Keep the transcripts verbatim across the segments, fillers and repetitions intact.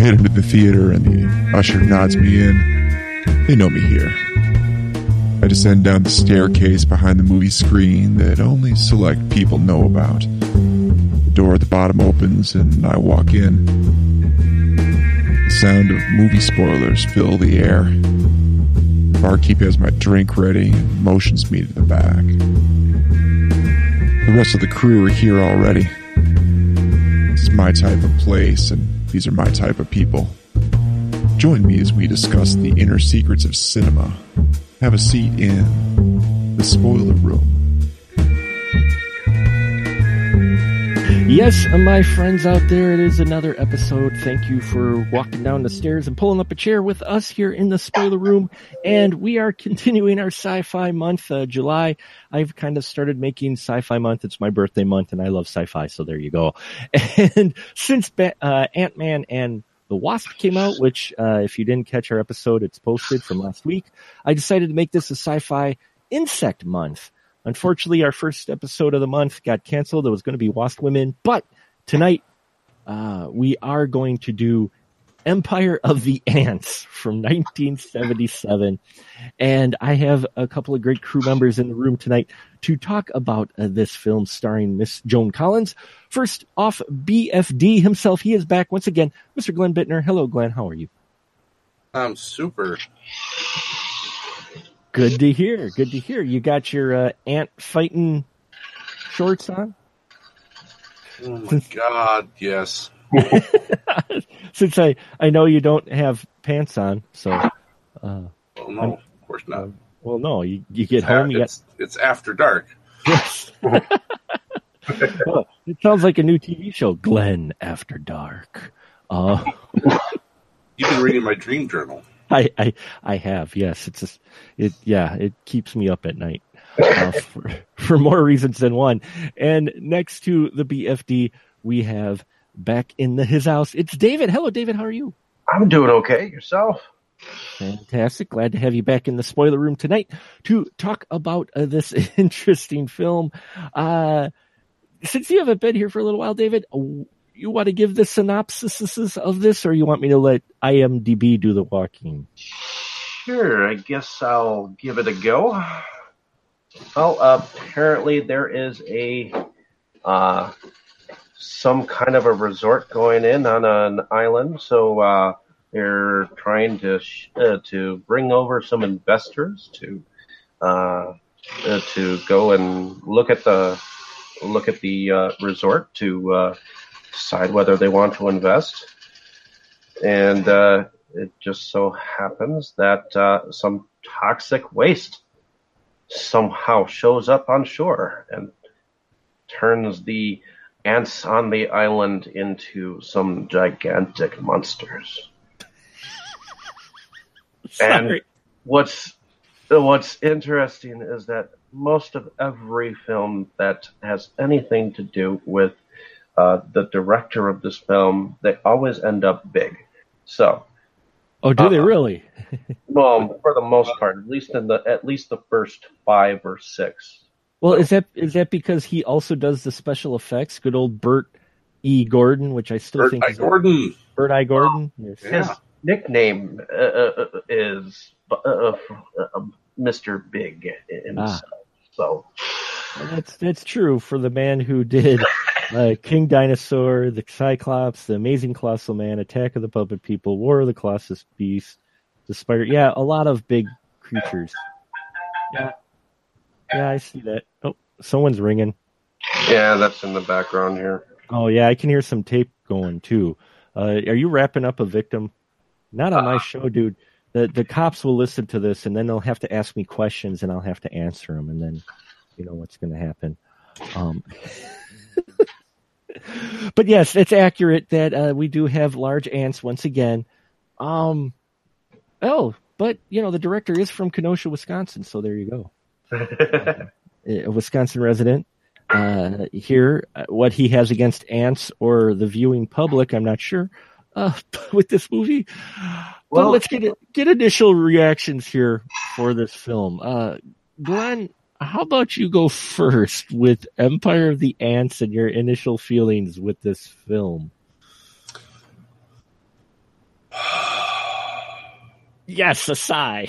head into the theater and the usher nods me in. They know me here. I descend down the staircase behind the movie screen that only select people know about. The door at the bottom opens and I walk in. The sound of movie spoilers fill the air. The barkeep has my drink ready and motions me to the back. The rest of the crew are here already. This is my type of place, and these are my type of people. Join me as we discuss the inner secrets of cinema. Have a seat in the spoiler room. Yes, my friends out there, it is another episode. Thank you for walking down the stairs and pulling up a chair with us here in the spoiler room. And we are continuing our sci-fi month, uh, July. I've kind of started making sci-fi month. It's my birthday month, and I love sci-fi, so there you go. And since uh, Ant-Man and the Wasp came out, which uh, if you didn't catch our episode, it's posted from last week, I decided to make this a sci-fi insect month. Unfortunately, our first episode of the month got canceled. It was going to be Wasp Women, but tonight uh, we are going to do Empire of the Ants from nineteen seventy-seven. And I have a couple of great crew members in the room tonight to talk about uh, this film starring Miss Joan Collins. First off, B F D himself. He is back once again. Mister Glenn Bittner. Hello, Glenn. How are you? I'm super. Good to hear. Good to hear. You got your uh, ant fighting shorts on? Oh, my God, yes. Since I, I know you don't have pants on, so... Uh, well, no, I'm, of course not. Uh, well, no, you, you get it's home... A, you it's, got... it's after dark. Yes. Well, it sounds like a new T V show, Glenn After Dark. Uh, You've been reading my dream journal. I, I, I have, yes. It's just, it, yeah, it keeps me up at night uh, for, for more reasons than one. And next to the B F D, we have back in the, his house, it's David. Hello, David. How are you? I'm doing okay. Yourself? Fantastic. Glad to have you back in the spoiler room tonight to talk about uh, this interesting film. Uh, since you haven't been here for a little while, David, you want to give the synopsis of this, or you want me to let I M D B do the walking? Sure, I guess I'll give it a go. Well, apparently there is a uh, some kind of a resort going in on an island, so uh, they're trying to sh- uh, to bring over some investors to uh, uh, to go and look at the look at the uh, resort to. Uh, decide whether they want to invest. And uh, it just so happens that uh, some toxic waste somehow shows up on shore and turns the ants on the island into some gigantic monsters. And what's what's interesting is that most of every film that has anything to do with Uh, the director of this film, they always end up big. So, oh, do uh, they really? Well, for the most part, at least in the at least the first five or six. Well, is that is that because he also does the special effects? Good old Burt E. Gordon, which I still Burt think I. is Gordon. Burt I. Gordon. Oh, yes. His yeah. nickname uh, is uh, uh, Mister Big himself. Ah. So well, that's that's true for the man who did. Uh, King Dinosaur, the Cyclops, the Amazing Colossal Man, Attack of the Puppet People, War of the Colossus Beast, the Spider. Yeah, a lot of big creatures. Yeah, yeah, I see that. Oh, someone's ringing. Yeah, that's in the background here. Oh yeah, I can hear some tape going too. Uh, are you wrapping up a victim? Not on my uh, show, dude. The the cops will listen to this and then they'll have to ask me questions and I'll have to answer them and then you know what's going to happen. Um. But yes, it's accurate that uh, we do have large ants once again. Um, oh, but you know the director is from Kenosha, Wisconsin, so there you go. uh, a Wisconsin resident. Uh, here, uh, what he has against ants or the viewing public, I'm not sure. Uh, with this movie, well, but let's get get initial reactions here for this film. Uh, Glenn. How about you go first with Empire of the Ants and your initial feelings with this film? Yes, a sigh.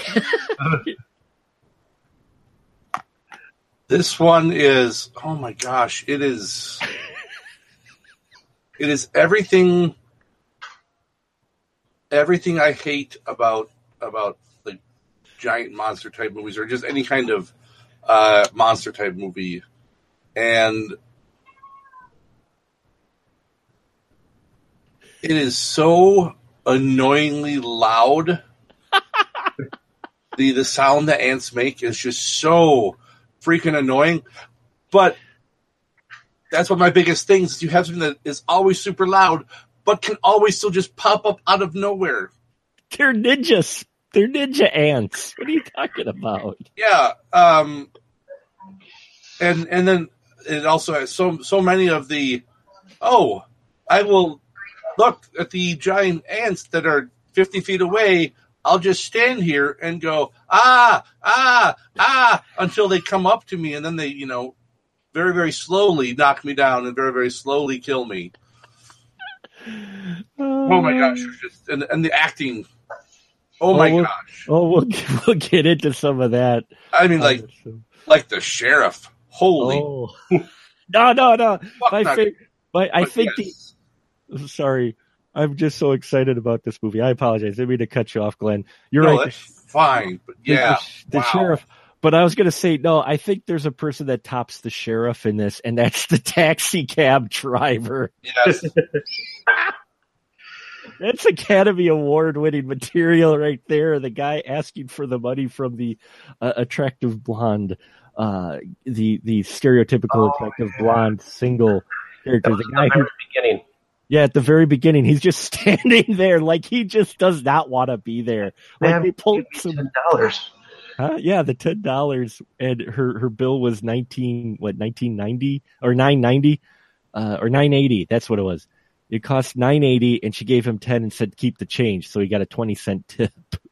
This one is, oh my gosh, it is, it is everything, everything I hate about, about like giant monster type movies or just any kind of uh, monster type movie. And it is so annoyingly loud. the, the sound that ants make is just so freaking annoying, but that's one of my biggest things is you have something that is always super loud but can always still just pop up out of nowhere. They're ninjas. They're ninja ants. What are you talking about? Yeah, um and and then it also has so so many of the oh I will look at the giant ants that are fifty feet away. I'll just stand here and go, ah, ah, ah, until they come up to me, and then they, you know, very, very slowly knock me down and very, very slowly kill me. Oh, oh my gosh. Just, and, and the acting. Oh, my we'll, gosh. Oh, we'll, we'll get into some of that. I mean, like, like the sheriff. Holy. Oh. no, no, no. My fa- my, I think yes. the. Sorry. I'm just so excited about this movie. I apologize. I didn't mean to cut you off, Glenn. You're no, right. That's fine. But yeah. The, the wow. sheriff. But I was going to say, no, I think there's a person that tops the sheriff in this, and that's the taxi cab driver. Yes. That's Academy Award winning material right there. The guy asking for the money from the uh, attractive blonde, uh, the, the stereotypical oh, attractive yeah. blonde single character. That was the guy the very who, beginning. Yeah, at the very beginning, he's just standing there like he just does not want to be there. Like Man, they pulled some ten dollars. Huh? Yeah, the ten dollars, and her, her bill was nineteen what nineteen ninety or nine ninety, uh, or nine eighty. That's what it was. It cost nine eighty, and she gave him ten and said keep the change, so he got a twenty cent tip.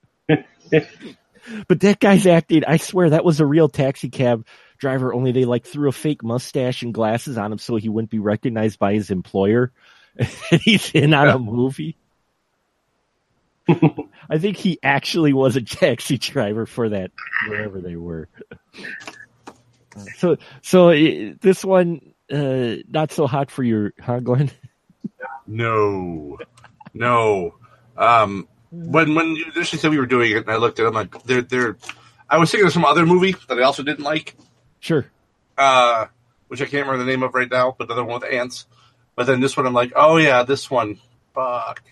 But that guy's acting. I swear that was a real taxi cab driver. Only they like threw a fake mustache and glasses on him so he wouldn't be recognized by his employer. He's in on a movie. I think he actually was a taxi driver for that, wherever they were. So, so uh, this one, uh, not so hot for your, huh, Glenn? No, no. Um, when when you initially said we were doing it, and I looked at it, I'm like, they're they're. I was thinking of some other movie that I also didn't like. Sure. Uh, which I can't remember the name of right now, but the other one with ants. But then this one, I'm like, oh yeah, this one. Fuck.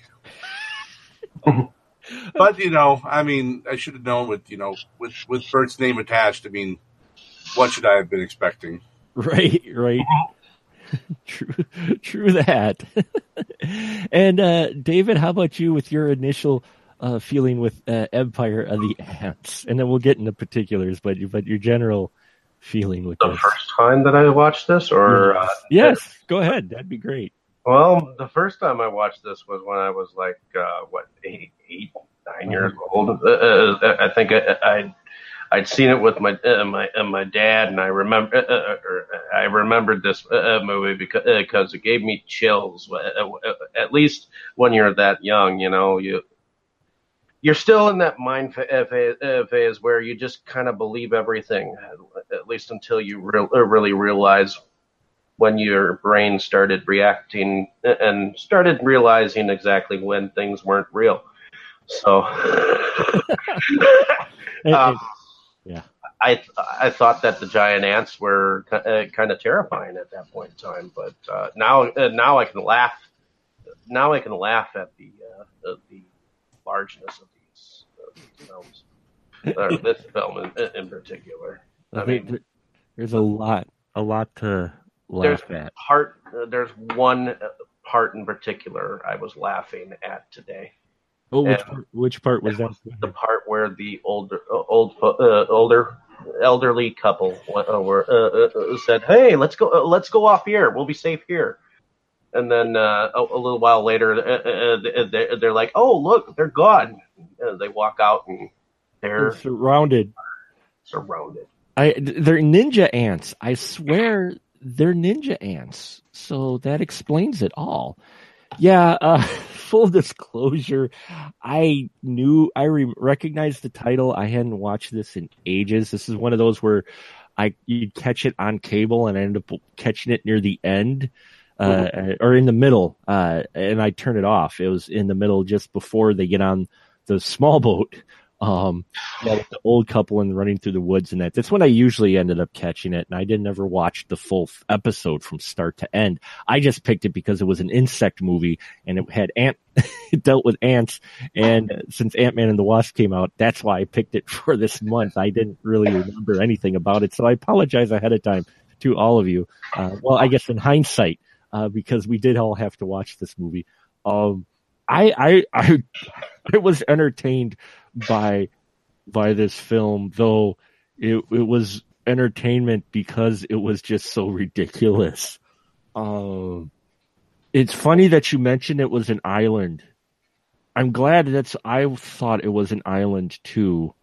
But, you know, I mean, I should have known with, you know, with, with Bert's name attached. I mean, what should I have been expecting? Right, right. true, true that. And, uh, David, how about you with your initial uh, feeling with uh, Empire of the Ants? And then we'll get into particulars, but, but your general feeling with the this. first time that I watched this, or uh, yes, go ahead. That'd be great. Well, the first time I watched this was when I was like uh, what eight, eight, nine years old. Uh, uh, I think I, I I'd seen it with my uh, my uh, my dad, and I remember uh, uh, I remembered this uh, movie because uh, because it gave me chills. Uh, uh, at least when you're that young, you know, you. You're still in that mind phase where you just kind of believe everything, at least until you re- really realize when your brain started reacting and started realizing exactly when things weren't real. So, um, yeah, I I thought that the giant ants were kind of terrifying at that point in time, but uh, now uh, now I can laugh. Now I can laugh at the uh, the largeness of these, uh, these films, or this film in, in particular. I mean, there's a lot, a lot to laugh there's at. Part, uh, there's one part in particular I was laughing at today. Oh, which part, which part was that? The part where the older, uh, old, uh, older, elderly couple uh, were uh, uh, said, "Hey, let's go, uh, let's go off here. We'll be safe here." And then uh, a, a little while later, uh, they're, they're like, "Oh, look, they're gone." Uh, they walk out and they're, they're surrounded. Surrounded. I they're ninja ants. I swear they're ninja ants. So that explains it all. Yeah, uh, full disclosure, I knew, I re- recognized the title. I hadn't watched this in ages. This is one of those where I you'd catch it on cable and I ended up catching it near the end, uh, mm-hmm. or in the middle, uh, and I turn it off. It was in the middle just before they get on the small boat. Um, yeah, with the old couple and running through the woods and that. That's when I usually ended up catching it, and I didn't ever watch the full f- episode from start to end. I just picked it because it was an insect movie and it had ant, it dealt with ants. And since Ant-Man and the Wasp came out, that's why I picked it for this month. I didn't really remember anything about it, so I apologize ahead of time to all of you. Uh, well, I guess in hindsight, uh, because we did all have to watch this movie. Um, I, I, I, I was entertained by by this film, though it it was entertainment because it was just so ridiculous. Um, it's funny that you mentioned it was an island. I'm glad that's. I thought it was an island too,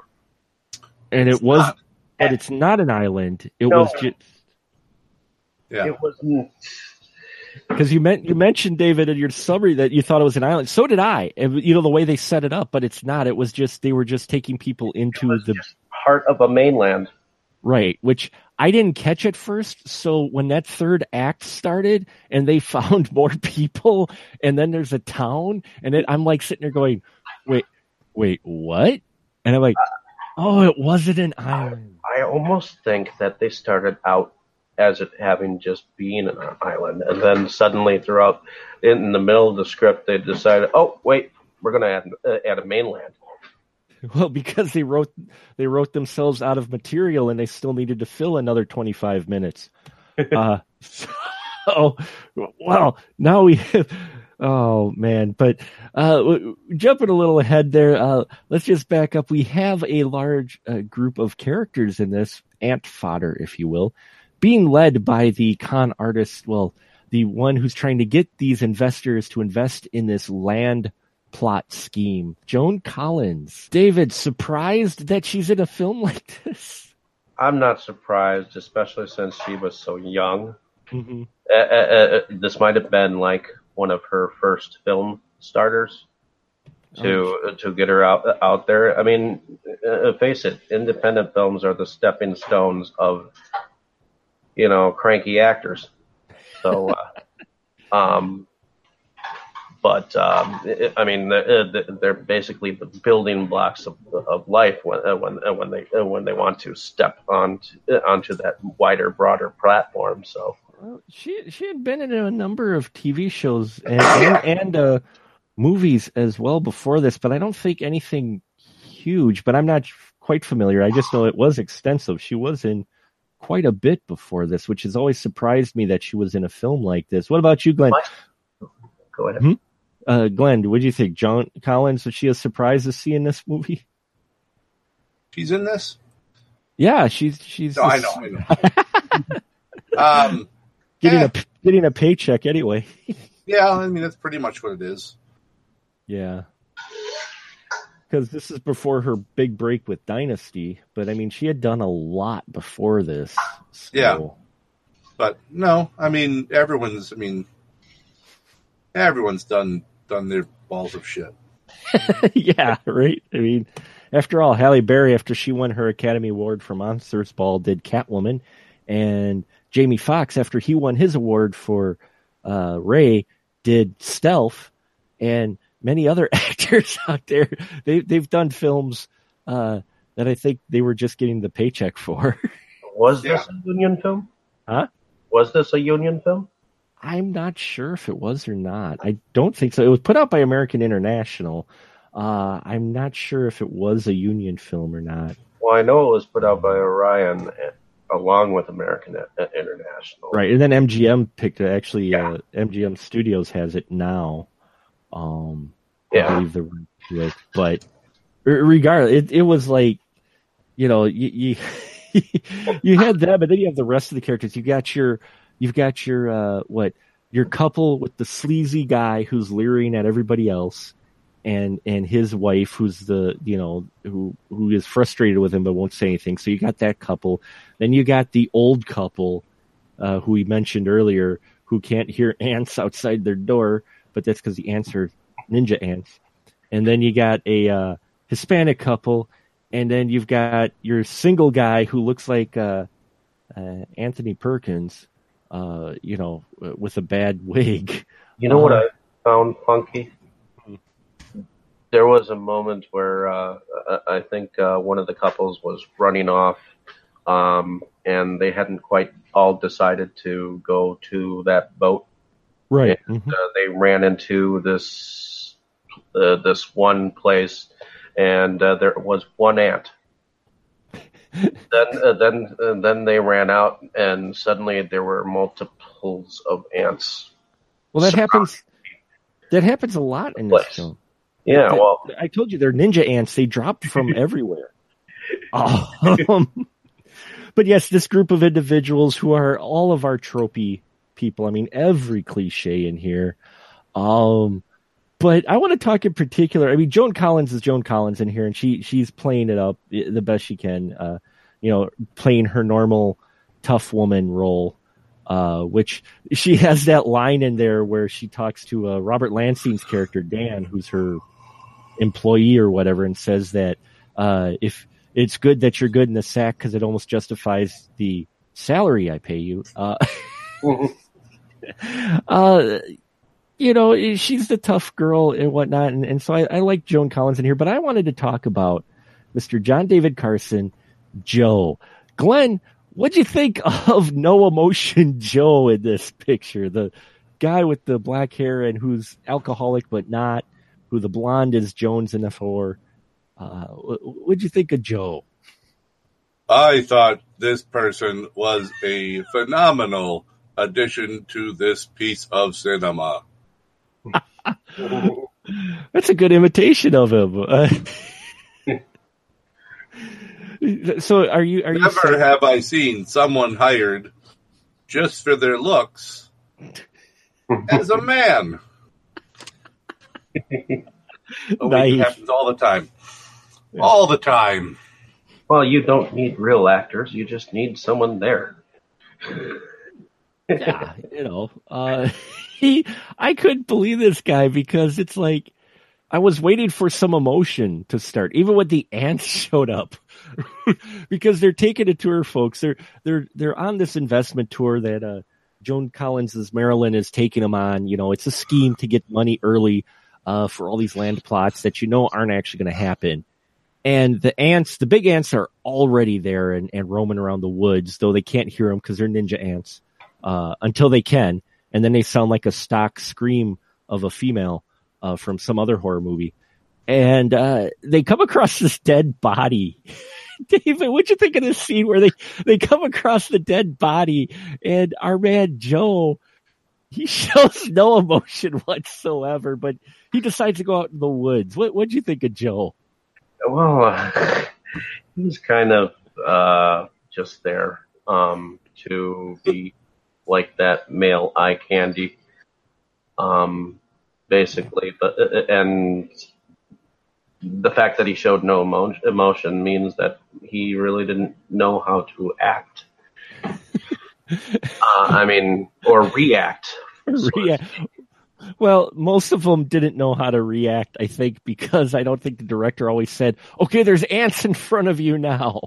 and it was, but it's not an island. It no. was just. Yeah. It wasn't. Because you meant you mentioned, David, in your summary that you thought it was an island. So did I. You know, the way they set it up, but it's not. It was just they were just taking people into the part of a mainland, right? Which I didn't catch at first. So when that third act started and they found more people, and then there's a town, and it, I'm like sitting there going, "Wait, wait, what?" And I'm like, "Oh, it wasn't an island." I almost think that they started out as it having just been an island, and then suddenly throughout in the middle of the script they decided, oh wait, we're going to add uh, add a mainland. Well, because they wrote they wrote themselves out of material and they still needed to fill another twenty-five minutes. uh, so, well, now we have, oh man, but uh, jumping a little ahead there, uh, let's just back up. We have a large uh, group of characters in this, ant fodder, if you will, being led by the con artist, well, the one who's trying to get these investors to invest in this land plot scheme, Joan Collins. David, surprised that she's in a film like this? I'm not surprised, especially since she was so young. Mm-hmm. Uh, uh, uh, this might have been like one of her first film starters to oh. to get her out out there. I mean, uh, face it, independent films are the stepping stones of, you know, cranky actors. So, uh, um, but um, it, I mean, they're basically the building blocks of, of life when when when they when they want to step onto onto that wider, broader platform. So, well, she she had been in a number of T V shows and and, and uh, movies as well before this, but I don't think anything huge. But I'm not quite familiar. I just know it was extensive. She was in quite a bit before this, which has always surprised me that she was in a film like this. What about you, Glenn? Go ahead. Hmm? Uh, Glenn, what do you think? Joan Collins, was she a surprise to see in this movie? She's in this? Yeah, she's she's. No, I know, I know. um, getting yeah. a getting a paycheck anyway. Yeah, I mean that's pretty much what it is. Yeah. Because this is before her big break with Dynasty, but I mean, she had done a lot before this. So. Yeah, but no, I mean, everyone's. I mean, everyone's done done their balls of shit. Yeah, right. I mean, after all, Halle Berry, after she won her Academy Award for Monsters Ball, did Catwoman, and Jamie Foxx, after he won his award for uh, Ray, did Stealth, and many other actors out there, they, they've done films uh, that I think they were just getting the paycheck for. Was this yeah. a union film? Huh? Was this a union film? I'm not sure if it was or not. I don't think so. It was put out by American International. Uh, I'm not sure if it was a union film or not. Well, I know it was put out by Orion along with American International. Right, and then M G M picked it. Actually, yeah. uh, M G M Studios has it now. Um, yeah. I believe the right to it, but regardless, it, it was like, you know, you, you you had them, and then you have the rest of the characters. You got your, you've got your uh, what, your couple with the sleazy guy who's leering at everybody else, and and his wife who's the, you know, who who is frustrated with him but won't say anything. So you got that couple. Then you got the old couple, uh, who we mentioned earlier, who can't hear ants outside their door. but that's because the ants are ninja ants. And then you got a uh, Hispanic couple, and then you've got your single guy who looks like uh, uh, Anthony Perkins, uh, you know, with a bad wig. You know uh, what I found funky? There was a moment where uh, I think uh, one of the couples was running off, um, and they hadn't quite all decided to go to that boat. Right. And, mm-hmm. uh, they ran into this uh, this one place, and uh, there was one ant. then, uh, then, uh, then they ran out, and suddenly there were multiples of ants. Well, that happens. That happens a lot in this film. Yeah, They- well, I told you they're ninja ants. They drop from everywhere. Um, but yes, this group of individuals who are all of our tropey people. I mean, every cliche in here. Um, but I want to talk in particular. I mean, Joan Collins is Joan Collins in here, and she she's playing it up the best she can. Uh, you know, playing her normal tough woman role. Uh, which she has that line in there where she talks to uh, Robert Lansing's character Dan, who's her employee or whatever, and says that uh, if it's good that you're good in the sack because it almost justifies the salary I pay you. Uh, uh, you know, she's the tough girl and whatnot, and, and so I, I like Joan Collins in here. But I wanted to talk about Mister John David Carson, Joe. Glenn, what'd you think of No Emotion Joe in this picture? The guy with the black hair and who's alcoholic but not, who the blonde is Jones in F four. Uh, what'd you think of Joe? I thought this person was a phenomenal addition to this piece of cinema. That's a good imitation of him. Uh, so are you? Are you? Never saying- have I seen someone hired just for their looks as a man. Oh, wait, it Nice. happens all the time. All the time. well, you don't need real actors. You just need someone there. Yeah, you know, uh, he, I couldn't believe this guy because it's like, I was waiting for some emotion to start, even when the ants showed up, because they're taking a tour, folks. They're, they're, they're on this investment tour that, uh, Joan Collins's Maryland is taking them on. You know, it's a scheme to get money early, uh, for all these land plots that you know aren't actually going to happen. And the ants, the big ants are already there and, and roaming around the woods, though they can't hear them because they're ninja ants. Uh, until they can, and then they sound like a stock scream of a female uh, from some other horror movie. And uh, they come across this dead body. David, what'd you think of this scene where they, they come across the dead body and our man Joe, he shows no emotion whatsoever, but he decides to go out in the woods. What, what'd you think of Joe? Well, uh, he's kind of uh, just there um, to be like that male eye candy, um, basically. But and the fact that he showed no emo- emotion means that he really didn't know how to act. uh, I mean, or react. Yeah. Well, most of them didn't know how to react, I think, because I don't think the director always said, okay, there's ants in front of you now.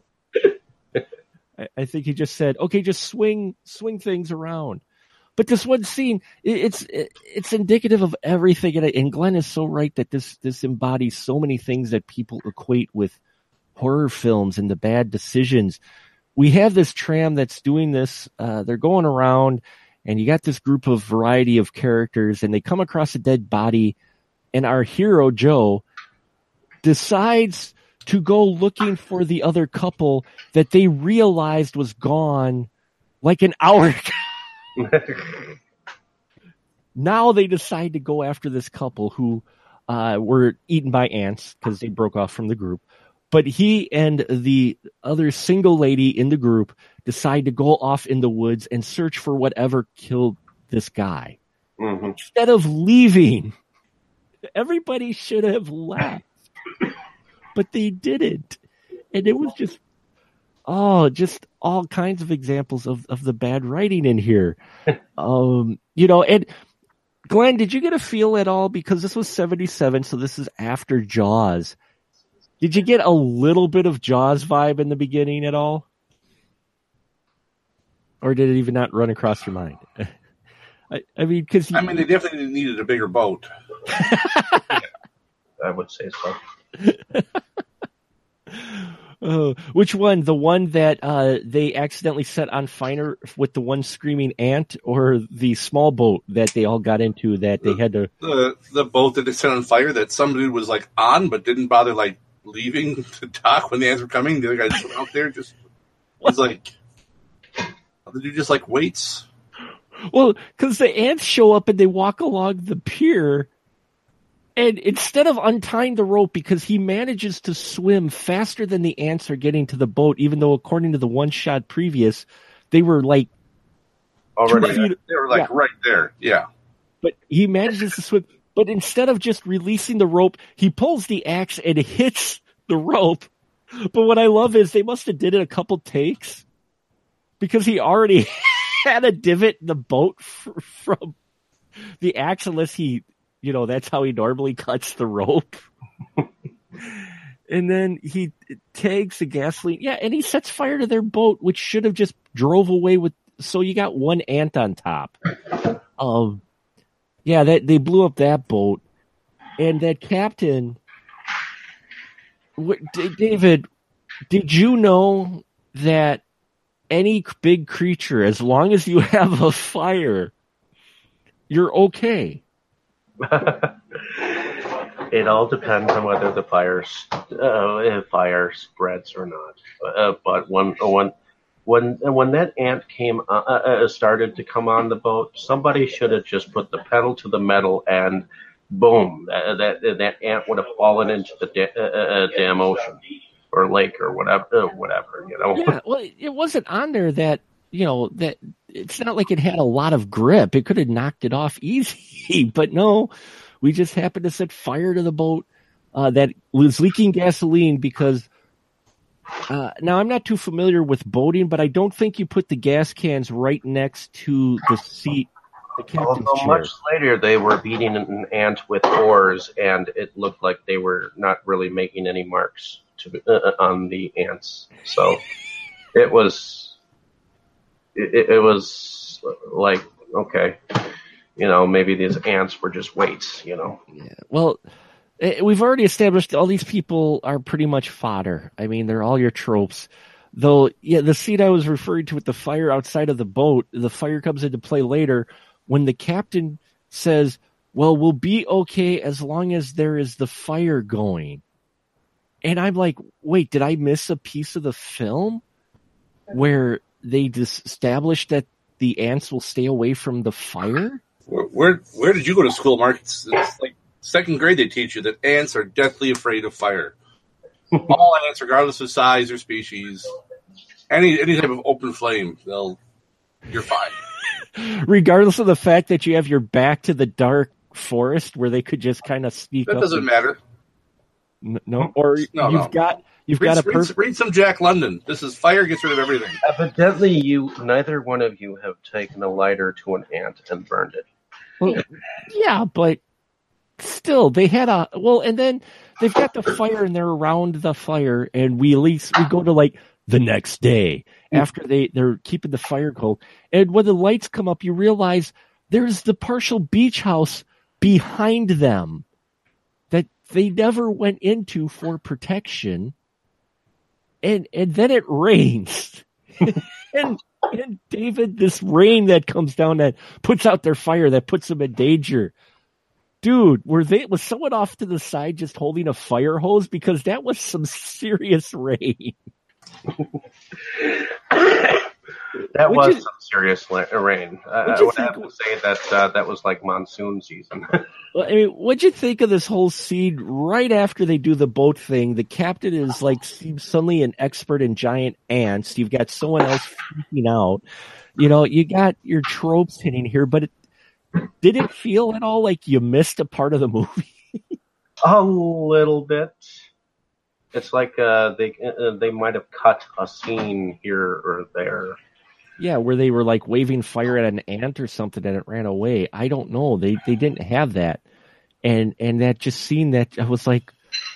I, I think he just said, okay, just swing, swing things around. But this one scene, it, it's, it, it's indicative of everything. And, and Glenn is so right that this, this embodies so many things that people equate with horror films and the bad decisions. We have this tram that's doing this. Uh, they're going around, and you got this group of variety of characters, and they come across a dead body, and our hero, Joe, decides to go looking for the other couple that they realized was gone like an hour ago. Now they decide to go after this couple who uh, were eaten by ants because they broke off from the group. But he and the other single lady in the group decide to go off in the woods and search for whatever killed this guy. Mm-hmm. Instead of leaving, everybody should have left, but they didn't. And it was just, oh, just all kinds of examples of, of the bad writing in here. um, you know, and Glenn, did you get a feel at all? Because this was seventy-seven, so this is after Jaws. Did you get a little bit of Jaws vibe in the beginning at all? Or did it even not run across your mind? I, I mean, because I mean, they definitely needed a bigger boat. Yeah, I would say so. Oh, which one? The one that uh, they accidentally set on fire with the one screaming ant, or the small boat that they all got into that they had to... The the boat that they set on fire that somebody was like on but didn't bother like leaving the dock when the ants were coming. The other guy just went out there just was like... Did you just like waits? Well, because the ants show up and they walk along the pier, and instead of untying the rope, because he manages to swim faster than the ants are getting to the boat, even though according to the one shot previous, they were like Already, feet, They were like yeah. right there. Yeah. But he manages to swim. But instead of just releasing the rope, he pulls the axe and hits the rope. But what I love is they must have did it a couple takes, because he already had a divot in the boat f- from the axe, unless he, you know, that's how he normally cuts the rope. And then he tags the gasoline. Yeah, and he sets fire to their boat, which should have just drove away with. So you got one ant on top. Um, yeah, that they blew up that boat. And that captain, what, D- David, did you know that any big creature, as long as you have a fire, you're okay? It all depends on whether the fire uh, fire spreads or not. Uh, but when when when when that ant came uh, uh, started to come on the boat, somebody should have just put the pedal to the metal, and boom, that that, that ant would have fallen into the da- uh, damn ocean or lake or whatever, uh, whatever you know. Yeah, well, it wasn't on there that, you know, that it's not like it had a lot of grip. It could have knocked it off easy, but no, we just happened to set fire to the boat uh, that was leaking gasoline because uh, now I'm not too familiar with boating, but I don't think you put the gas cans right next to the seat, the captain's Although chair. much later they were beating an ant with oars, and it looked like they were not really making any marks to uh, on the ants. So it was it, it was like, okay, you know, maybe these ants were just weights, you know. Yeah. Well, eh, we've already established all these people are pretty much fodder. I mean, they're all your tropes. Though, yeah, the scene I was referring to with the fire outside of the boat, the fire comes into play later when the captain says, well, we'll be okay as long as there is the fire going. And I'm like, wait, did I miss a piece of the film where they just established that the ants will stay away from the fire? Where, where where did you go to school, Mark? It's, it's like second grade they teach you that ants are deathly afraid of fire. All ants, regardless of size or species, any any type of open flame, they'll you're fine. Regardless of the fact that you have your back to the dark forest where they could just kind of sneak That up. doesn't and, matter. n- no, or No, you've no. got you've Read, got a read, perfect. read some Jack London. This is fire gets rid of everything. Evidently, you neither one of you have taken a lighter to an ant and burned it. Well, yeah, but still, they had a well, and then they've got the fire, and they're around the fire, and we at least we go to like the next day after they they're keeping the fire cold, and when the lights come up, you realize there's the partial beach house behind them that they never went into for protection, and and then it rains, and. And David, this rain that comes down that puts out their fire, that puts them in danger. Dude, were they was someone off to the side just holding a fire hose? Because that was some serious rain. That Would was you- some serious la- rain. Uh, Would I you would think- have to say that uh, that was like monsoon season. Well, I mean, what'd you think of this whole scene right after they do the boat thing? The captain is like seems suddenly an expert in giant ants. You've got someone else freaking out. You know, you got your tropes hitting here, but it, did it feel at all like you missed a part of the movie? A little bit. It's like uh, they uh, they might have cut a scene here or there. Yeah, where they were like waving fire at an ant or something and it ran away. I don't know. They they didn't have that. And and that just scene that I was like,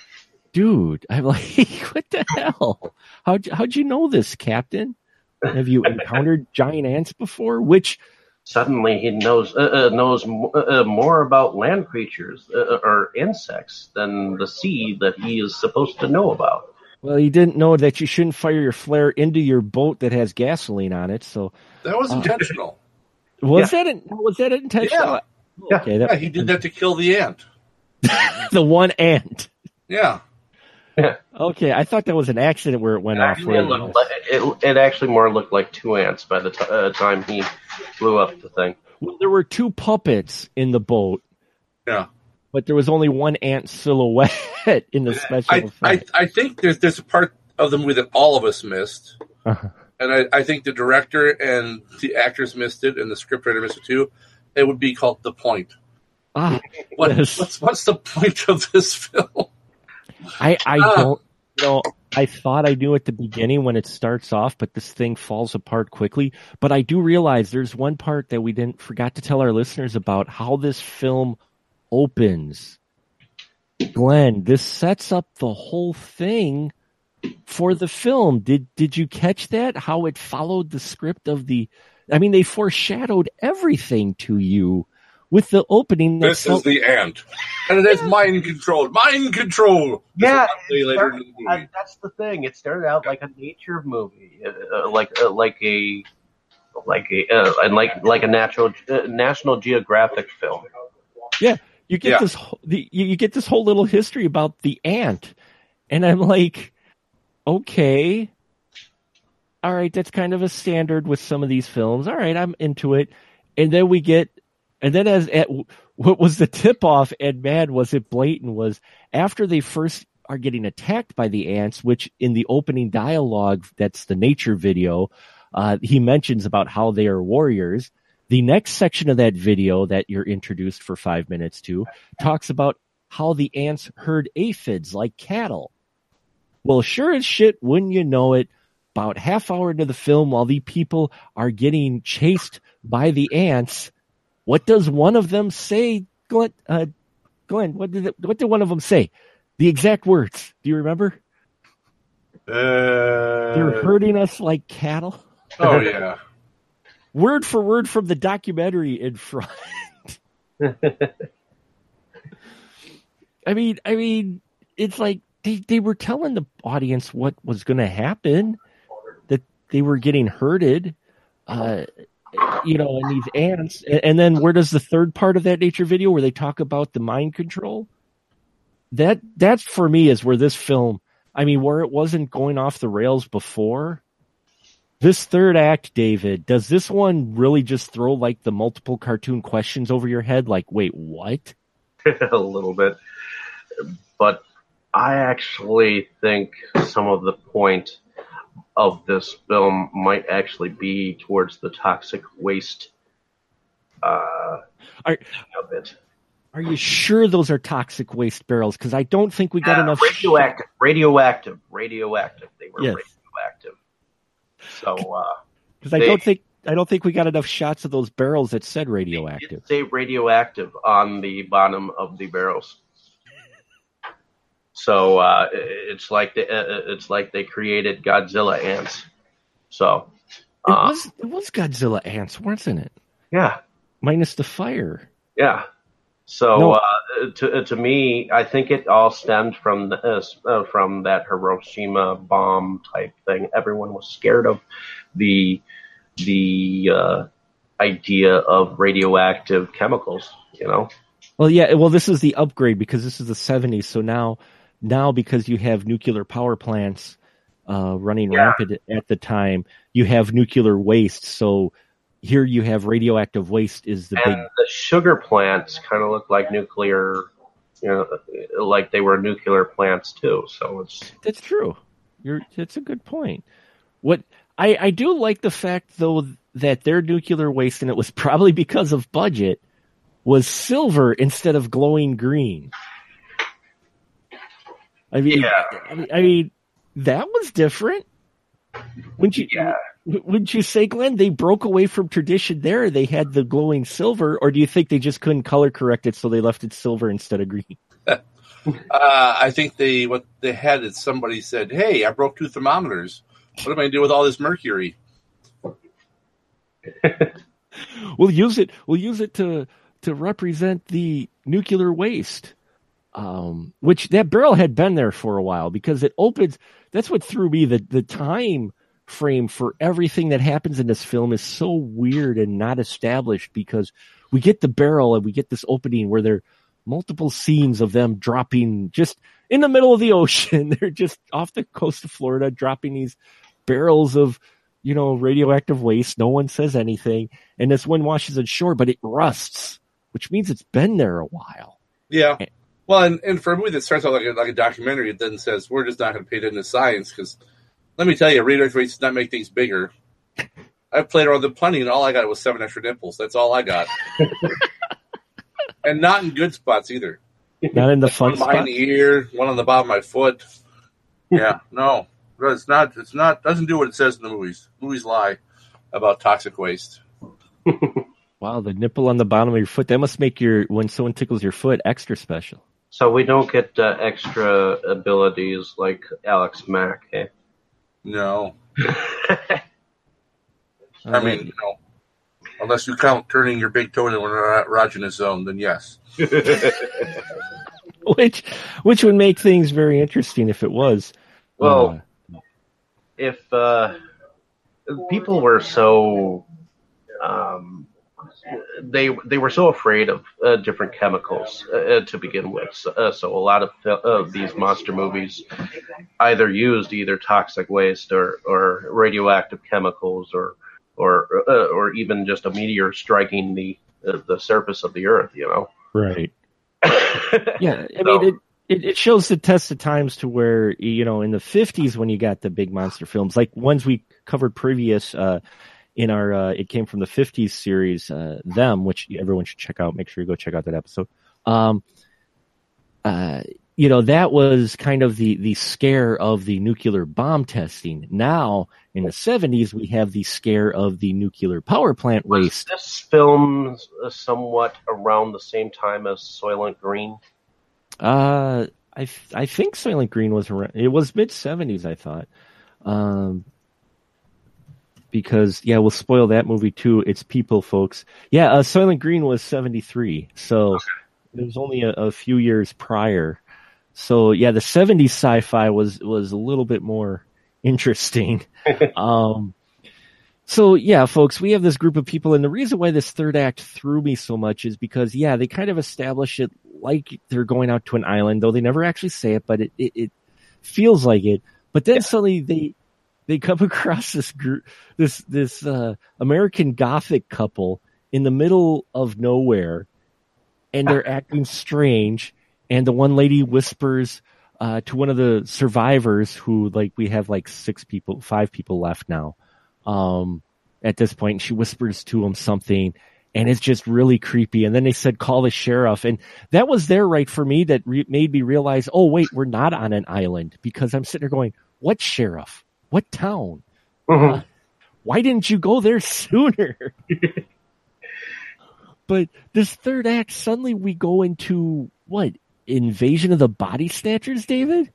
dude, I'm like, what the hell? How'd you, how'd you know this, Captain? Have you encountered giant ants before? Which suddenly he knows uh, uh, knows m- uh, more about land creatures uh, or insects than the sea that he is supposed to know about. Well, he didn't know that you shouldn't fire your flare into your boat that has gasoline on it. So That was uh, intentional. was Yeah. that in, was that intentional? Yeah. Okay, that, Yeah, he did that to kill the ant. the one ant. Yeah. Yeah. Okay, I thought that was an accident where it went off. Actually, it, looked like, it, it actually more looked like two ants by the t- uh, time he blew up the thing. Well, there were two puppets in the boat, Yeah. but there was only one ant silhouette in the special I, I, effect. I think there's there's a part of the movie that all of us missed. Uh-huh. And I, I think the director and the actors missed it, and the scriptwriter missed it too. It would be called The Point. Ah, What, yes. what's, what's the point of this film? I, I Ah. don't, you know, I thought I knew at the beginning when it starts off, but this thing falls apart quickly. But I do realize there's one part that we didn't forgot to tell our listeners about how this film opens. Glenn, this sets up the whole thing for the film. Did did you catch that? How it followed the script of the I mean, they foreshadowed everything to you with the opening. that This is felt- the ant. And it is mind control. Mind control! Yeah, Later it started- in the movie. uh, that's the thing. It started out like a nature movie, uh, uh, like uh, like a like a uh, and like like a natural uh, National Geographic film. Yeah, you get Yeah. this wh- the you you get this whole little history about the ant, and I'm like, okay, all right, that's kind of a standard with some of these films. All right, I'm into it, and then we get, and then as at what was the tip off? Ed Mad was it blatant? Was after they first are getting attacked by the ants, which in the opening dialogue, that's the nature video, uh, he mentions about how they are warriors. The next section of that video that you're introduced for five minutes to talks about how the ants herd aphids like cattle. Well, sure as shit, wouldn't you know it, about half hour into the film, while the people are getting chased by the ants, what does one of them say, Glenn? Uh, Glenn, what did it, what did one of them say? The exact words. Do you remember? Uh, They're herding us like cattle. oh, yeah. Word for word from the documentary in front. I mean, I mean, it's like they, they were telling the audience what was going to happen, that they were getting herded, uh, you know, and these ants. And, and then where does the third part of that nature video where they talk about the mind control? That that's for me is where this film, I mean, where it wasn't going off the rails before. This third act, David, does this one really just throw like the multiple cartoon questions over your head? Like, wait, what? A little bit, but I actually think some of the point of this film might actually be towards the toxic waste uh, Are, of it. are you sure those are toxic waste barrels? Because I don't think we got Uh, enough. radioactive, radioactive, radioactive. They were Yes. radioactive. So uh, Because I they- don't think I don't think we got enough shots of those barrels that said it radioactive. did say radioactive on the bottom of the barrels. So uh, it's like they, uh, it's like they created Godzilla ants. So It uh, was it was Godzilla ants, wasn't it? yeah, Minus the fire. yeah. So No. uh, to to me, I think it all stemmed from the, uh, from that Hiroshima bomb type thing. Everyone was scared of the the uh, idea of radioactive chemicals. You know. Well, yeah. Well, this is the upgrade because this is the seventies. So now, now because you have nuclear power plants uh, running Yeah. rampant at the time, you have nuclear waste. So here you have radioactive waste is the And big. the sugar plants kind of look like nuclear, you know, like they were nuclear plants too. So it's That's true. You're. That's a good point. What I I do like the fact though that their nuclear waste, and it was probably because of budget, was silver instead of glowing green. I mean, Yeah. I mean, I mean, that was different. Wouldn't you? yeah, Wouldn't you say, Glenn, they broke away from tradition there? They had the glowing silver, or do you think they just couldn't color correct it, so they left it silver instead of green? uh, I think they what they had is somebody said, "Hey, I broke two thermometers. What am I going to do with all this mercury?" We'll use it. We'll use it to to represent the nuclear waste. Um, which that barrel had been there for a while because it opens. That's what threw me. The the time frame for everything that happens in this film is so weird and not established because we get the barrel and we get this opening where there are multiple scenes of them dropping just in the middle of the ocean. They're just off the coast of Florida dropping these barrels of, you know, radioactive waste. No one says anything. And this one washes ashore, but it rusts, which means it's been there a while. Yeah. Well, and, and for a movie that starts out like a, like a documentary, it then says, we're just not going to pay attention to science because let me tell you, radioactive waste does not make things bigger. I've played around with plenty, and all I got was seven extra nipples. That's all I got. And not in good spots either. Not in the fun one spots? behind the ear, one on the bottom of my foot. Yeah, no. It's not, it's not, doesn't do what it says in the movies. Movies lie about toxic waste. Wow, the nipple on the bottom of your foot, that must make your, when someone tickles your foot, extra special. So we don't get uh, extra abilities like Alex Mack, eh? No. I mean, you know, unless you count turning your big toe into an erogenous zone, then yes. which which would make things very interesting if it was. Well, uh, if uh, people were so... Um, They they were so afraid of uh, different chemicals uh, to begin with, so, uh, so a lot of uh, these monster movies either used either toxic waste or, or radioactive chemicals, or or uh, or even just a meteor striking the uh, the surface of the Earth. You know, right? Yeah, I So- mean it, it. It shows the test of times to where, you know, in the fifties when you got the big monster films, like ones we covered previous. Uh, In our, uh, it came from the fifties series, uh, Them, which everyone should check out. Make sure you go check out that episode. Um, uh, you know, that was kind of the, the scare of the nuclear bomb testing. Now, in the seventies, we have the scare of the nuclear power plant was waste. this film uh, somewhat around the same time as Soylent Green? Uh, I, th- I think Soylent Green was around, it was mid seventies, I thought. Um, Because, yeah, we'll spoil that movie too. It's People, folks. Yeah, uh, Soylent Green was seventy-three, so it was only a, a few years prior. So, yeah, the seventies sci-fi was, was a little bit more interesting. um, so, yeah, folks, we have this group of people, and the reason why this third act threw me so much is because, yeah, they kind of establish it like they're going out to an island, though they never actually say it, but it, it, it feels like it. But then suddenly they... They come across this group, this this uh, American Gothic couple in the middle of nowhere, and they're acting strange. And the one lady whispers uh, to one of the survivors, who, like, we have like six people, five people left now um, at this point. And she whispers to him something, and it's just really creepy. And then they said, "Call the sheriff," and that was there right for me. That re- made me realize, oh wait, we're not on an island, because I'm sitting there going, "What sheriff? What town? Mm-hmm. Uh, why didn't you go there sooner?" But this third act, suddenly we go into, what, Invasion of the Body Snatchers, David?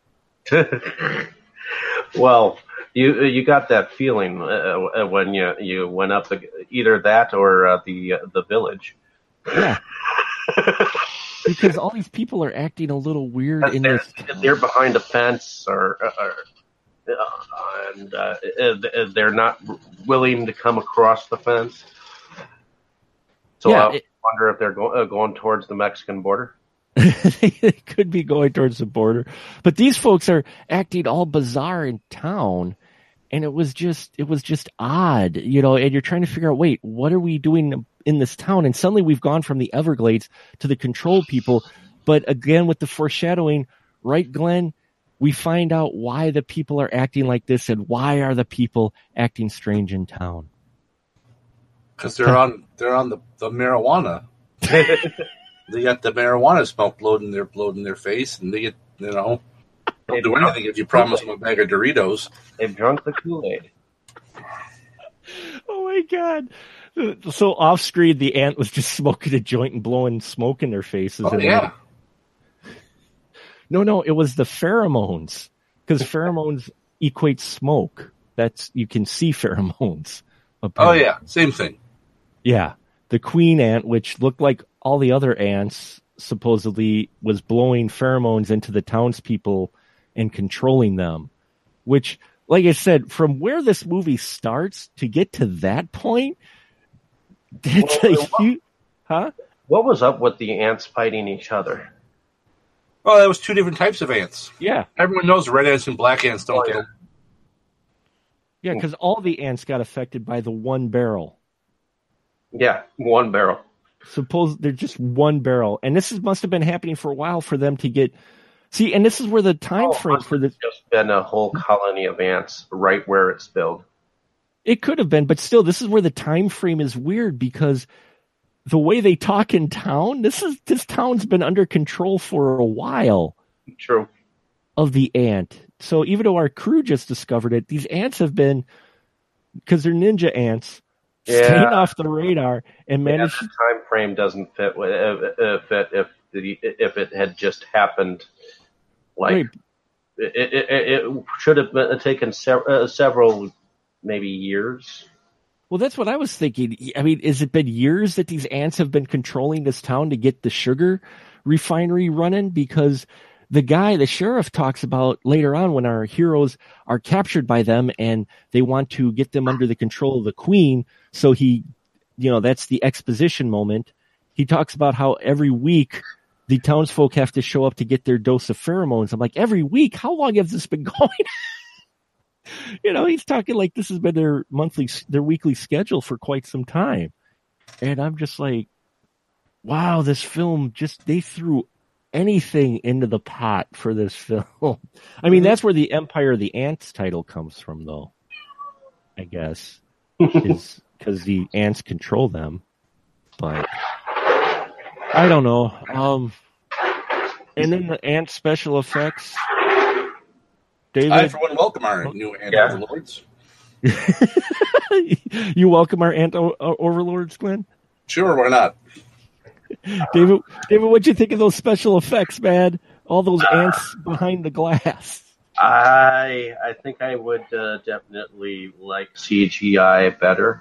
Well, you you got that feeling uh, when you you went up the, either that or uh, the uh, the village. Yeah. Because all these people are acting a little weird in they're, this town. they're behind a fence, or, or uh, and uh, they're not willing to come across the fence. So Yeah, I it- wonder if they're go- uh, going towards the Mexican border. They could be going towards the border. But these folks are acting all bizarre in town, and it was just it was just odd, you know, and you're trying to figure out, wait, what are we doing in this town? And suddenly we've gone from the Everglades to the control people. But again, with the foreshadowing, right, Glenn, we find out why the people are acting like this, and why are the people acting strange in town. Because they're on they're on the, the marijuana. They got the marijuana smoke blowing their blowing their face, and they get, you know, don't do anything if you promise them a bag of Doritos. They've drunk the Kool-Aid. my God. So off screen, the ant was just smoking a joint and blowing smoke in their faces. Oh, and yeah. No, no, it was the pheromones, because pheromones equate smoke. That's, you can see pheromones. Apparently. Oh, yeah. Same thing. Yeah. The queen ant, which looked like all the other ants, supposedly was blowing pheromones into the townspeople and controlling them, which, like I said, from where this movie starts to get to that point, it's Well, a what- huge, huh? What was up with the ants fighting each other? Well, that was two different types of ants. Yeah. Everyone knows red ants and black ants don't Oh, get yeah. along. Yeah, because all the ants got affected by the one barrel. Yeah, one barrel. Suppose they're just one barrel. And this is, must have been happening for a while for them to get, see, and this is where the time Oh, frame must for the, have just been a whole colony of ants right where it spilled. it could have been, but still, this is where the time frame is weird, because the way they talk in town, this is this town's been under control for a while True. of the ant. So even though our crew just discovered it, these ants have been, because they're ninja ants, Yeah. staying off the radar and Yeah, managed. the time frame doesn't fit with uh, uh, fit if the if it had just happened. Like Wait, it, it, it, it should have been taken sev- uh, several maybe years. well, that's what I was thinking. I mean, has it been years that these ants have been controlling this town to get the sugar refinery running? Because the guy, the sheriff, talks about later on when our heroes are captured by them and they want to get them under the control of the queen. So he, you know, that's the exposition moment. He talks about how every week the townsfolk have to show up to get their dose of pheromones. I'm like, every week? How long has this been going? You know, he's talking like this has been their monthly, their weekly schedule for quite some time. And I'm just like, wow, this film just, they threw anything into the pot for this film. I mean, that's where the Empire of the Ants title comes from, though, I guess, is because the ants control them. But I don't know. Um, and then the ant special effects. David, I, for one, welcome our new ant Yeah. overlords. you welcome our ant o- overlords, Glenn? Sure, why not? David, David, what'd you think of those special effects, man? All those ants behind the glass. I I think I would uh, definitely like C G I better.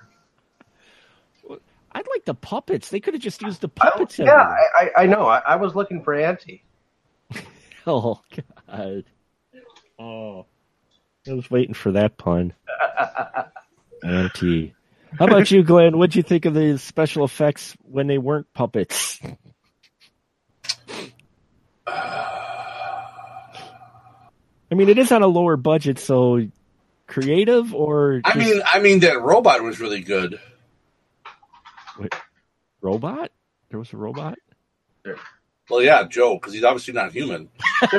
I'd like the puppets. They could have just used the I, puppets. yeah, everywhere. I, I, I know. I, I was looking for Auntie. Oh God. Oh, I was waiting for that pun. Auntie. How about you, Glenn? What'd you think of the special effects when they weren't puppets? I mean, it is on a lower budget, so creative or I just mean, I mean that robot was really good. robot? There was a robot? Well, yeah, Joe, because he's obviously not human.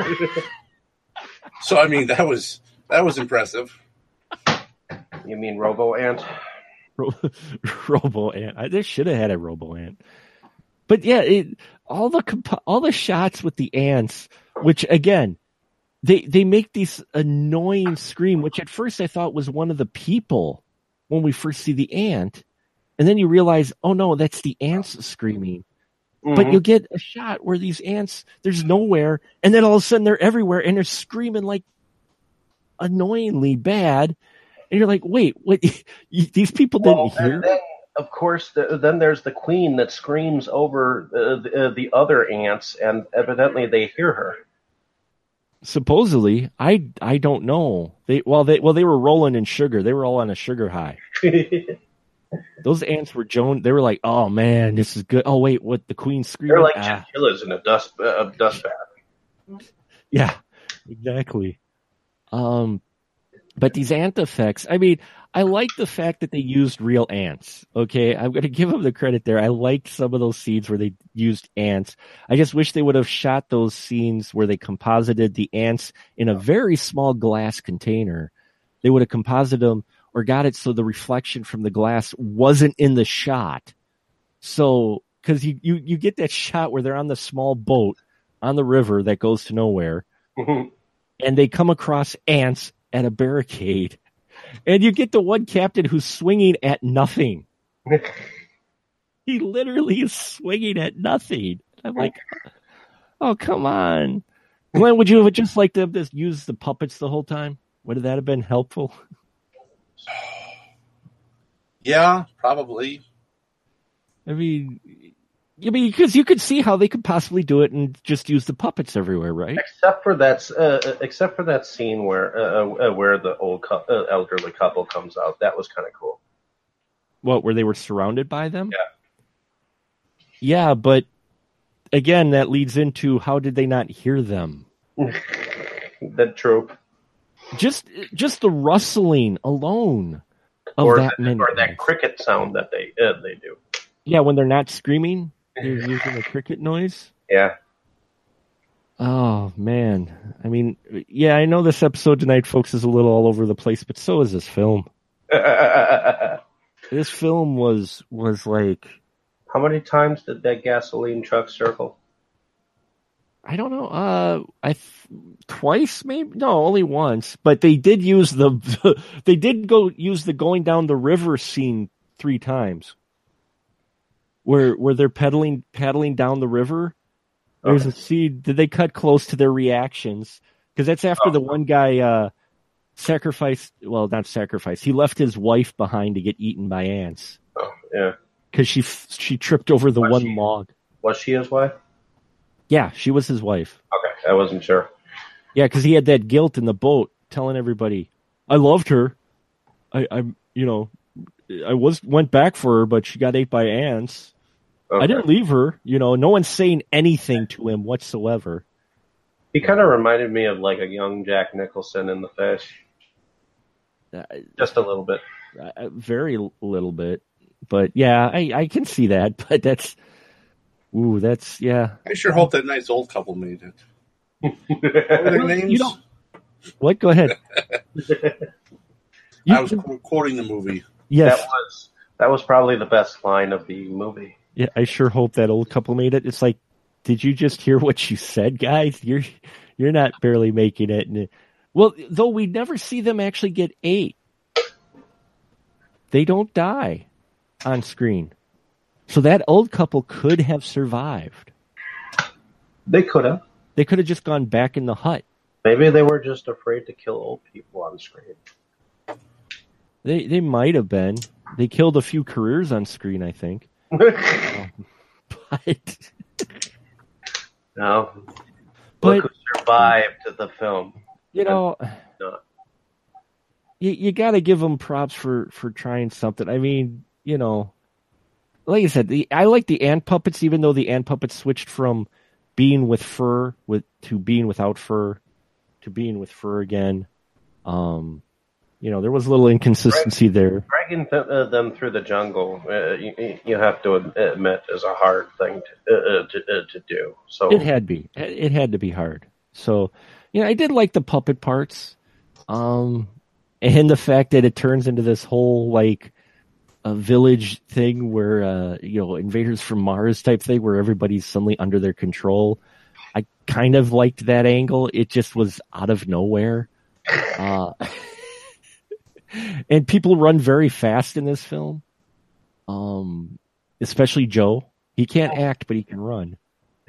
So I mean, that was that was impressive. You mean Robo Ant? Ro- Robo Ant. I, they should have had a Robo Ant. But yeah, it, all the comp- all the shots with the ants, which again, they they make these annoying scream, which at first I thought was one of the people when we first see the ant, and then you realize, oh no, that's the ants screaming. But you get a shot where these ants, there's nowhere, and then all of a sudden they're everywhere, and they're screaming like annoyingly bad, and you're like, wait, what? These people didn't Well, hear? and then, of course, the, then there's the queen that screams over uh, the, uh, the other ants, and evidently they hear her. Supposedly, I I don't know. They well they well they were rolling in sugar. They were all on a sugar high. Those ants were Joan. They were like, oh man, this is good. Oh wait, what the queen screaming? They're like Ah, chinchillas in a dust uh, dust bath. yeah, exactly. Um, but these ant effects. I mean, I like the fact that they used real ants. Okay, I'm going to give them the credit there. I liked some of those scenes where they used ants. I just wish they would have shot those scenes where they composited the ants in a very small glass container. They would have composited them or got it so the reflection from the glass wasn't in the shot. So, because you, you, you get that shot where they're on the small boat on the river that goes to nowhere, and they come across ants at a barricade. And you get the one captain who's swinging at nothing. He literally is swinging at nothing. I'm like, oh, come on. Glenn, would you have just liked to just use the puppets the whole time? Would that have been helpful? Yeah, probably. I mean, I mean, because you could see how they could possibly do it and just use the puppets everywhere, right? Except for that, uh, except for that scene where uh, uh, where the old cu- uh, elderly couple comes out. That was kind of cool. What, where they were surrounded by them? Yeah. Yeah, but again, that leads into how did they not hear them? That's true. Just, just the rustling alone of or that the, many or that guys. cricket sound that they uh, they do. Yeah, when they're not screaming, they're using a cricket noise. Yeah. Oh man, I mean, yeah, I know this episode tonight, folks, is a little all over the place, but so is this film. This film was was like, how many times did that gasoline truck circle? I don't know, uh, I th- twice maybe, no, only once, but they did use the they did go use the going down the river scene three times, where where they're pedaling paddling down the river. There's Okay. a scene. Did they cut close to their reactions? Because that's after Oh. the one guy uh, sacrificed. Well, not sacrificed. He left his wife behind to get eaten by ants Oh, yeah. because she she tripped over the Was one she? log. Was she his wife? Yeah, she was his wife. Okay, I wasn't sure. Yeah, because he had that guilt in the boat, telling everybody, "I loved her. I, I, you know, I was went back for her, but she got ate by ants. Okay. I didn't leave her. You know, no one's saying anything to him whatsoever." He kind of reminded me of like a young Jack Nicholson in The Fish, Uh, just a little bit. uh, very little bit, but yeah, I, I can see that. But that's, ooh, that's yeah. I sure hope that nice old couple made it. What were their names? You don't. What? Go ahead. You- I was qu- quoting the movie. yes, That was that was probably the best line of the movie. yeah. I sure hope that old couple made it. It's like, did you just hear what you said, guys? You're you're not barely making it. And well, though we never see them actually get ate. They don't die on screen, so that old couple could have survived. They could have. They could have just gone back in the hut. Maybe they were just afraid to kill old people on screen. They they might have been. They killed a few careers on screen, I think. But No. But- Look who survived the film. you know, No. you you got to give them props for for trying something. I mean, you know, like I said, the I like the ant puppets, even though the ant puppets switched from being with fur with to being without fur to being with fur again. Um, you know, there was a little inconsistency there. Dragging th- uh, them through the jungle, uh, you, you have to admit, is a hard thing to uh, to, uh, to do. So It had to be. It had to be hard. So, you know, I did like the puppet parts, um, and the fact that it turns into this whole like a village thing where uh, you know, invaders from Mars type thing where everybody's suddenly under their control. I kind of liked that angle. It just was out of nowhere. Uh, and people run very fast in this film. Um, especially Joe. He can't act, but he can run.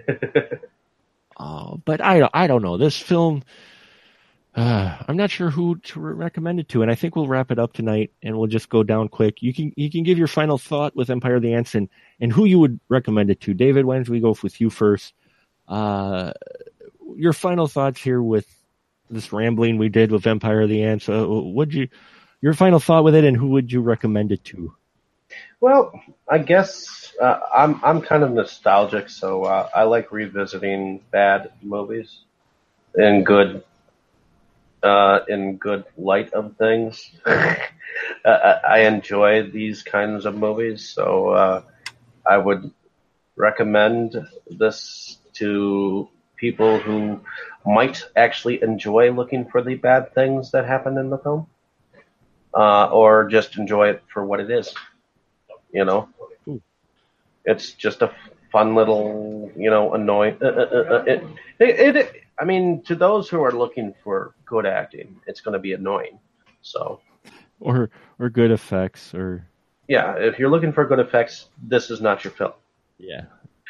Uh, but I, I don't know. This film, uh, I'm not sure who to recommend it to, and I think we'll wrap it up tonight, and we'll just go down quick. You can you can give your final thought with Empire of the Ants and, and who you would recommend it to. David, why don't we go with you first? Uh, your final thoughts here with this rambling we did with Empire of the Ants. Uh, would you your final thought with it, and who would you recommend it to? Well, I guess uh, I'm I'm kind of nostalgic, so uh, I like revisiting bad movies in good uh, in good light of things. uh, I enjoy these kinds of movies, so uh, I would recommend this to people who might actually enjoy looking for the bad things that happen in the film, uh, or just enjoy it for what it is. You know, Ooh. It's just a fun little, you know, annoying. Uh, uh, uh, it, it, it, I mean, to those who are looking for good acting, it's going to be annoying. So, or or good effects, or yeah, if you're looking for good effects, this is not your film. yeah.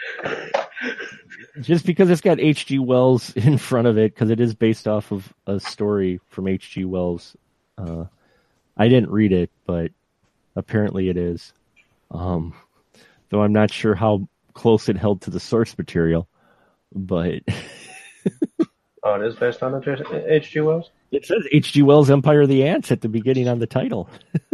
Just because it's got H G Wells in front of it, because it is based off of a story from H G Wells. Uh, I didn't read it, but apparently it is. Um, though I'm not sure how close it held to the source material, but Oh, it is based on H G Wells? It says H G Wells' Empire of the Ants at the beginning on the title.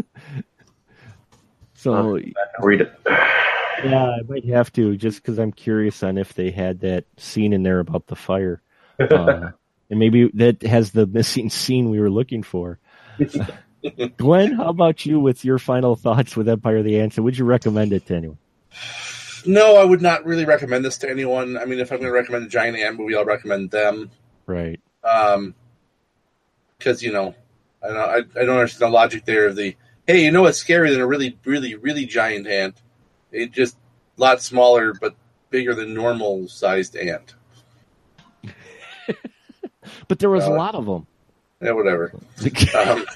So, read it. Yeah, I might have to, just because I'm curious on if they had that scene in there about the fire. Uh, and maybe that has the missing scene we were looking for. Glenn, how about you with your final thoughts with Empire of the Ants? And would you recommend it to anyone? No, I would not really recommend this to anyone. I mean, if I'm going to recommend a giant ant movie, I'll recommend them. Right. Um, because, you know, I don't, I, I don't understand the logic there of the, hey, you know what's scarier than a really, really, really giant ant? It just a lot smaller, but bigger than normal sized ant. But there was uh, a lot of them. Yeah, whatever. um,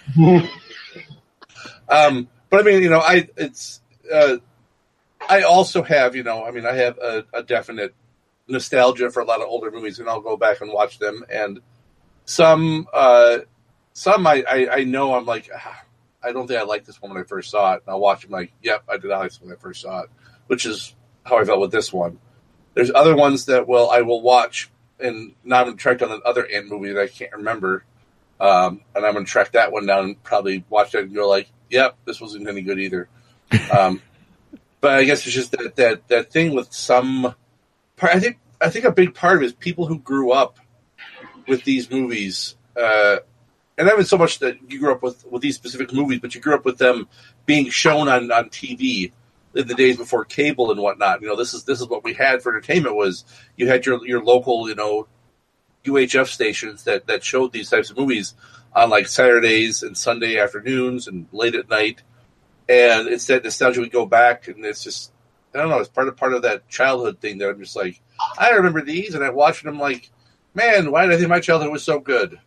um, but I mean, you know, I it's uh, I also have, you know, I mean, I have a, a definite nostalgia for a lot of older movies, and I'll go back and watch them. And some, uh, some I, I, I know I'm like, ah, I don't think I liked this one when I first saw it. And I'll watch them like, yep, I did not like this when I first saw it, which is how I felt with this one. There's other ones that will I will watch, and now I'm going to track down another ant movie that I can't remember. Um, and I'm going to track that one down and probably watch that and go like, yep, this wasn't any good either. Um, but I guess it's just that, that, that thing with some part. I think, I think a big part of it is people who grew up with these movies, uh, and not even so much that you grew up with, with these specific movies, but you grew up with them being shown on, on T V in the days before cable and whatnot. You know, this is this is what we had for entertainment. Was you had your your local, you know, U H F stations that, that showed these types of movies on like Saturdays and Sunday afternoons and late at night. And it's that nostalgia. We go back, and it's just, I don't know, it's part of part of that childhood thing that I'm just like, I remember these, and I'm watching them like, man, why did I think my childhood was so good?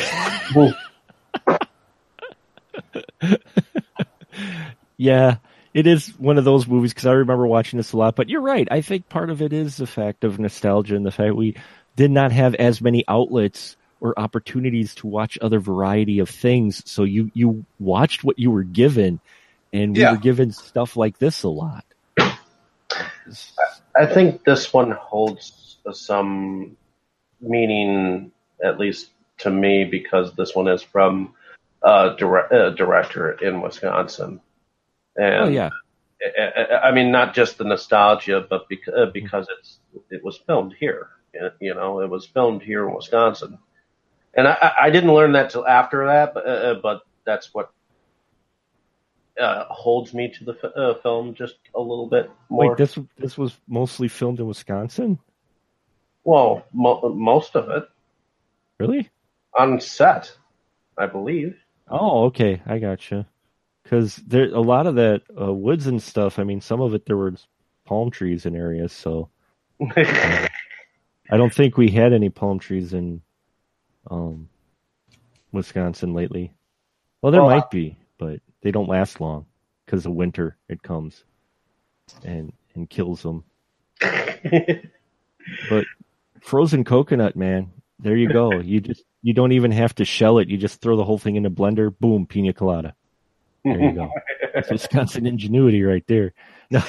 Yeah, it is one of those movies, because I remember watching this a lot. But you're right. I think part of it is the fact of nostalgia and the fact we did not have as many outlets or opportunities to watch other variety of things. So you, you watched what you were given, and we yeah. were given stuff like this a lot. I think this one holds some meaning, at least to me, because this one is from a, dire- a director in Wisconsin. And, oh, yeah. I mean, not just the nostalgia, but because, because it's it was filmed here. You know, it was filmed here in Wisconsin. And I, I didn't learn that till after that, but, uh, but that's what uh, holds me to the uh, film just a little bit more. Wait, this this was mostly filmed in Wisconsin? Well, mo- most of it. Really? On set, I believe. Oh, okay. I gotcha. Because there a lot of that uh, woods and stuff, I mean, some of it there were palm trees in areas, so uh, I don't think we had any palm trees in um, Wisconsin lately. Well, there well, might be, but they don't last long because of winter. It comes and and kills them. But frozen coconut, man, there you go. You just you don't even have to shell it. You just throw the whole thing in a blender. Boom, pina colada. There you go. That's Wisconsin ingenuity right there. No.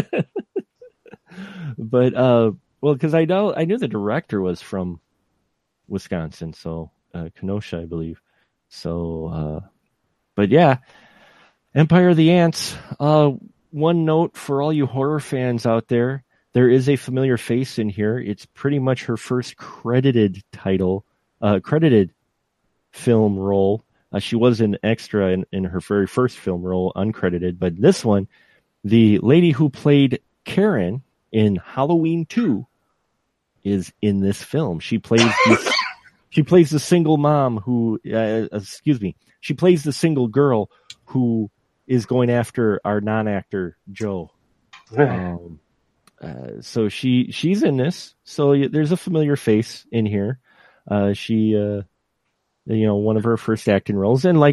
But uh, well, because I know I knew the director was from Wisconsin, so uh, Kenosha, I believe. So, uh, but yeah, Empire of the Ants. Uh, one note for all you horror fans out there: there is a familiar face in here. It's pretty much her first credited title, uh, credited film role. Uh, she was an extra in, in her very first film role, uncredited. But this one, the lady who played Karen in Halloween two is in this film. She plays the, she plays the single mom who, uh, excuse me, she plays the single girl who is going after our non-actor Joe. Um, uh, so she she's in this. So there's a familiar face in here. Uh, she. Uh, You know, one of her first acting roles. And like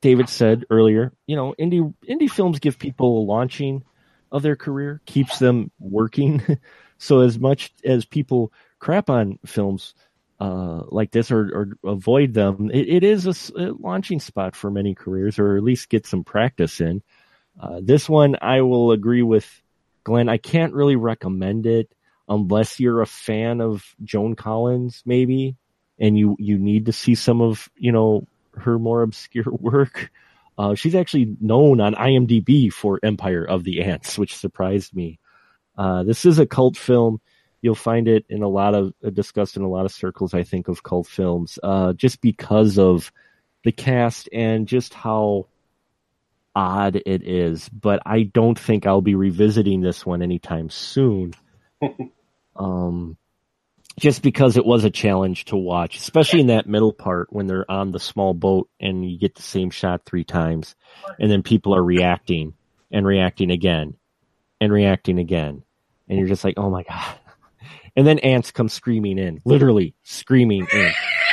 David said earlier, you know, indie indie films give people a launching of their career, keeps them working. So as much as people crap on films uh, like this or, or avoid them, it, it is a, a launching spot for many careers, or at least get some practice in. Uh, this one, I will agree with Glenn. I can't really recommend it unless you're a fan of Joan Collins, maybe, and you, you need to see some of, you know, her more obscure work. Uh, she's actually known on IMDb for Empire of the Ants, which surprised me. Uh, this is a cult film. You'll find it in a lot of uh, discussed in a lot of circles, I think, of cult films, uh, just because of the cast and just how odd it is. But I don't think I'll be revisiting this one anytime soon. um, just because it was a challenge to watch, especially in that middle part when they're on the small boat and you get the same shot three times, and then people are reacting and reacting again and reacting again. And you're just like, oh my God. And then ants come screaming in, literally screaming in.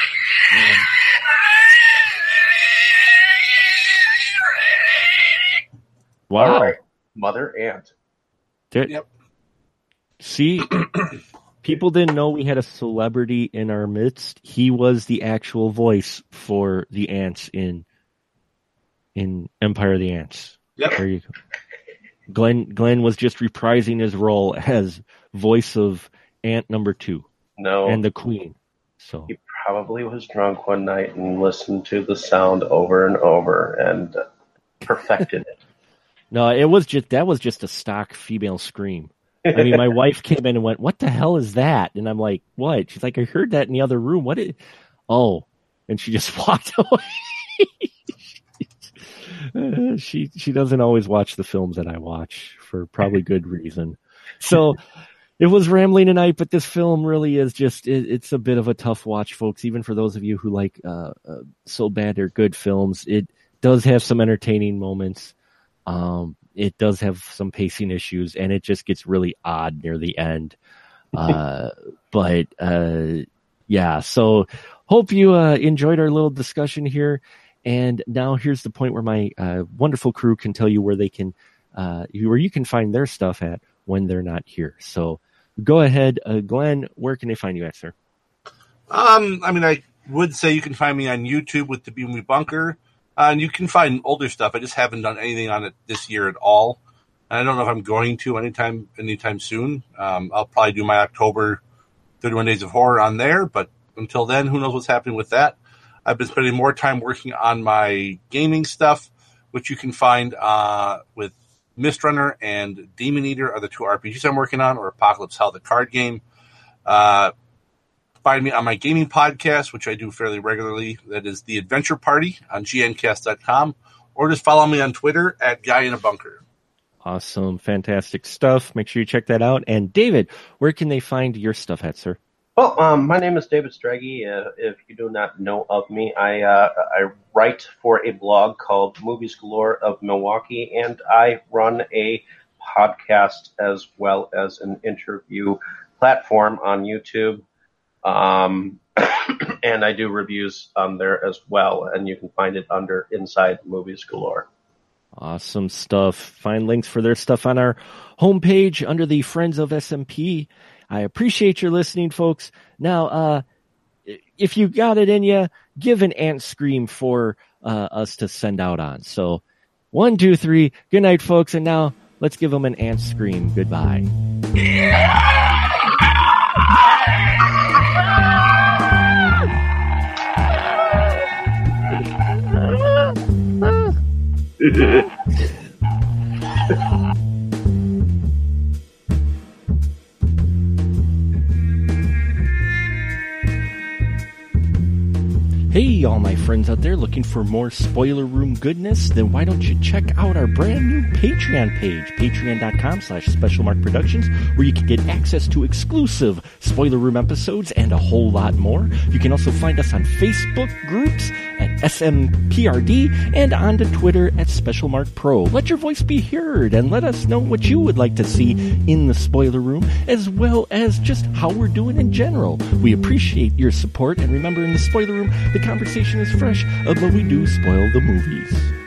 Wow. Right. Mother ant. There, Yep. See, people didn't know we had a celebrity in our midst. He was the actual voice for the ants in in Empire of the Ants. Yep. There you go. Glenn Glenn was just reprising his role as voice of Ant number two No. and the Queen. So He probably was drunk one night and listened to the sound over and over and perfected it. no, it was just that was just a stock female scream. I mean, my wife came in and went, "What the hell is that?" And I'm like, "What?" She's like, "I heard that in the other room. What is?" Oh, and she just walked away. Uh, she she doesn't always watch the films that I watch for probably good reason. So it was rambling tonight, but this film really is just it, it's a bit of a tough watch, folks. Even for those of you who like uh, uh, so bad or good films, it does have some entertaining moments. Um, it does have some pacing issues, and it just gets really odd near the end. Uh, but uh, yeah, so hope you uh, enjoyed our little discussion here. And now here's the point where my uh, wonderful crew can tell you where they can, uh, where you can find their stuff at when they're not here. So go ahead, uh, Glenn. Where can they find you at, sir? Um, I mean, I would say you can find me on YouTube with the B Movie Bunker, uh, and you can find older stuff. I just haven't done anything on it this year at all, and I don't know if I'm going to anytime anytime soon. Um, I'll probably do my October thirty-one Days of Horror on there, but until then, who knows what's happening with that. I've been spending more time working on my gaming stuff, which you can find uh, with Mistrunner and Demon Eater are the two R P Gs I'm working on, or Apocalypse Hell, the card game. Uh, find me on my gaming podcast, which I do fairly regularly. That is The Adventure Party on G N cast dot com, or just follow me on Twitter at Guy in a Bunker. Awesome. Fantastic stuff. Make sure you check that out. And David, where can they find your stuff at, sir? Well, um, my name is David Strege. Uh, if you do not know of me, I uh, I write for a blog called Movies Galore of Milwaukee, and I run a podcast as well as an interview platform on YouTube. Um, and I do reviews on there as well, and you can find it under Inside Movies Galore. Awesome stuff. Find links for their stuff on our homepage under the Friends of S M P. I appreciate your listening, folks. Now, uh, if you got it in you, give an ant scream for uh, us to send out on. So, one, two, three. Good night, folks. And now, let's give them an ant scream. Goodbye. Hey, all my friends out there looking for more Spoiler Room goodness? Then why don't you check out our brand new Patreon page, patreon.com slash Special Mark Productions, where you can get access to exclusive Spoiler Room episodes and a whole lot more. You can also find us on Facebook groups at S M P R D and on to Twitter at Special Mark Pro. Let your voice be heard and let us know what you would like to see in the Spoiler Room, as well as just how we're doing in general. We appreciate your support, and remember, in the Spoiler Room, the conversation conversation is fresh, uh, but we do spoil the movies.